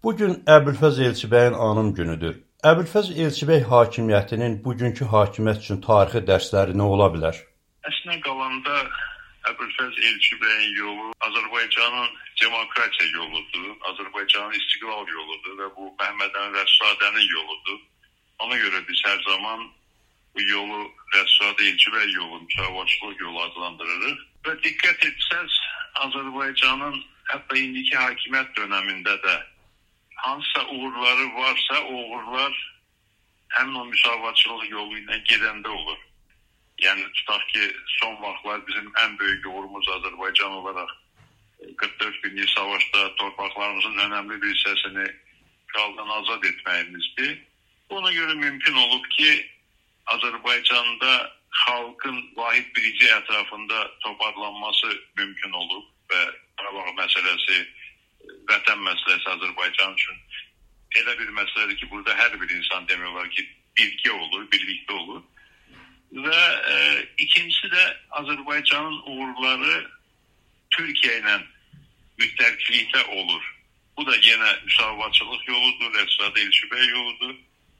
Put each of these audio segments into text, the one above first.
Bugün Əbülfəz Elçibəyin anım günüdür. Əbülfəz Elçibəy hakimiyyətinin bugünkü hakimiyyət üçün tarixi dərsləri nə ola bilər? Əslində qalanda Əbülfəz Elçibəyin yolu Azərbaycanın demokratiya yoludur, Azərbaycanın istiqlal yoludur və bu Məhəmməd Rəssadənin yoludur. Ona görə biz hər zaman bu yolu Rəssadə Elçibəy yolu, müsavatçılıq yolu adlandırırıq. Və diqqət etsəz, Azərbaycanın hətta indiki hakimiyyət dönəmində də hansısa uğurları varsa, o uğurlar həmin o müsavatçılıq yolu ilə gedəndə olur. Yəni, tutaq ki, son vaxtlar bizim ən böyük uğurumuz Azərbaycan olaraq 44 günlük savaşda torpaqlarımızın önəmli bir hissəsini işğaldan azad etməyimizdir. Ona görə mümkün olub ki, Azərbaycanda xalqın vahid birliyi ətrafında toparlanması mümkün olub və Qarabağ məsələsi, vətən məsələsi Azərbaycan üçün elə bir məsələdir ki, burada hər bir insan demək olar ki, birgə olur, birlikdə olur. Və ikincisi də Azərbaycanın uğurları Türkiyə ilə müttəfiqlikdə olur. Bu da yenə müsavatçılıq yoludur, Rəssadə Elçibəy yoludur.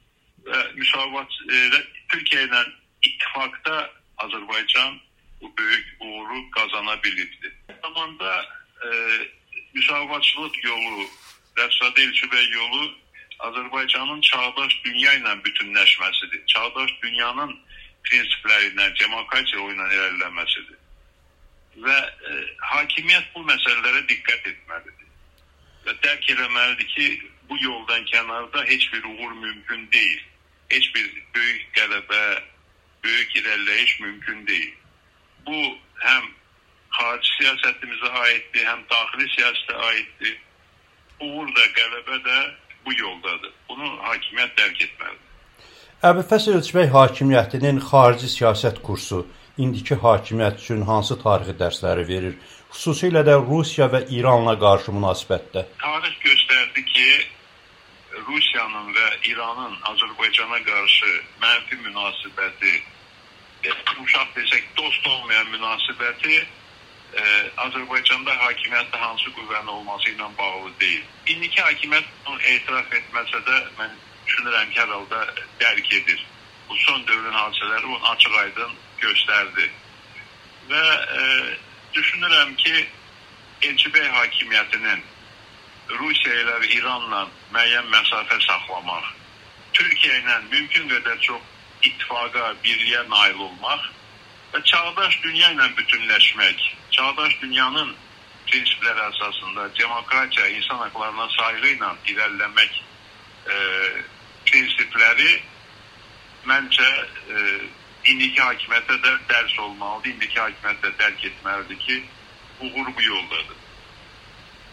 Və Türkiyə ilə ittifaqda Azərbaycan bu böyük uğuru qazana bilibdir. Aynı zamanda müsavatçılıq yolu, Rəssadə Elçibəy yolu Azərbaycanın çağdaş dünya ilə bütünləşməsidir. Çağdaş dünyanın prinsipləri ilə, demokratiya ilə irəliləməsidir. Və hakimiyyət bu məsələlərə diqqət etməlidir. Və dərk eləməlidir ki, bu yoldan kənarda heç bir uğur mümkün deyil. Heç bir böyük qələbə, böyük irəliləyiş mümkün deyil. Bu həm xarici siyasətimizə aiddir, həm daxili siyasətə aiddir. Uğur da, qələbə də bu yoldadır. Bunu hakimiyyət dərk etməlidir. Əbülfəz Elçibəy hakimiyyətinin xarici siyasət kursu indiki hakimiyyət üçün hansı tarixi dərsləri verir? Xüsusilə də Rusiya və İranla qarşı münasibətdə. Tarix göstərdi ki, Rusiyanın və İranın Azərbaycana qarşı mənfi münasibəti, uşaq desək, dost olmayan münasibəti Azərbaycanda hakimiyyətdə hansı qüvvənin olması ilə bağlı deyil. İndiki hakimiyyət bunu etiraf etməsə də mən düşünürəm ki, hər halda dərk edir. Bu son dövrün hadisələri bunu açıq-aydın göstərdi. Və düşünürəm ki, Elçibəy hakimiyyətinin Rusiya ilə və İranla müəyyən məsafə saxlamaq, Türkiyə ilə mümkün qədər çox ittifaqa, birliyə nail olmaq və çağdaş dünya ilə bütünləşmək, çağdaş dünyanın prinsipləri əsasında demokratiya, insan haqlarına sayğı ilə irəliləmək prinsipləri məncə indiki hakimiyyətə də dərs olmalıdır. İndiki hakimiyyət də dərk etməlidir ki, uğur bu yoldadır.